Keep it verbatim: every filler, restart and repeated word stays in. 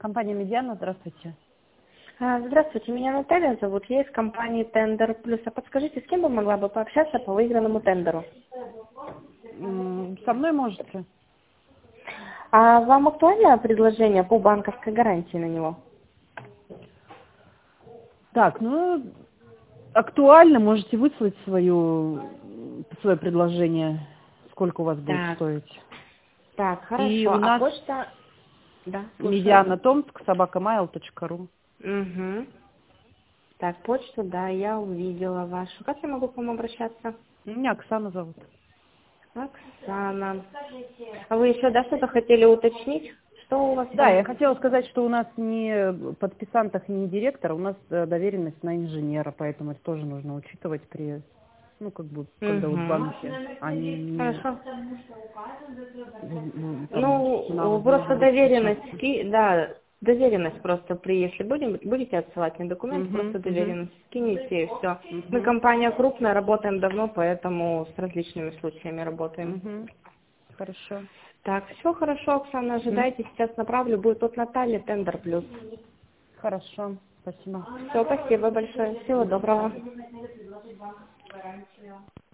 Компания Медиана, здравствуйте. А, Здравствуйте, меня Наталья зовут, я из компании Тендер Плюс. А подскажите, с кем бы могла бы пообщаться по выигранному тендеру? М, Со мной можете? А вам актуально предложение по банковской гарантии на него? Так, ну, актуально, можете выслать свою, свое предложение, сколько у вас будет Так, стоить. так, И хорошо. у А нас почта? Да, слушаю. медиана томск собака mail точка ру. Угу. Так, почту, да, я увидела вашу. Как я могу к вам обращаться? Меня Оксана зовут. Оксана. А вы еще, да, что-то хотели уточнить? Что у вас Да, там? я хотела сказать, что у нас не подписантах, не директор, у нас э, доверенность на инженера, поэтому это тоже нужно учитывать при, ну, как бы, когда вот в Угу. банке они не, Хорошо. ну, там, Ну, нам просто могут доверенность, участвовать. ски- да, доверенность просто при, если будем, будете отсылать мне документы, Угу, просто угу, доверенность скинете и все. Мы угу, компания крупная, работаем давно, поэтому с различными случаями работаем. угу. Хорошо. Так, все хорошо, Оксана, М, ожидайте, сейчас направлю, будет от Натальи, Тендер Плюс. Хорошо, спасибо. Все, спасибо большое, всего Мгм. доброго.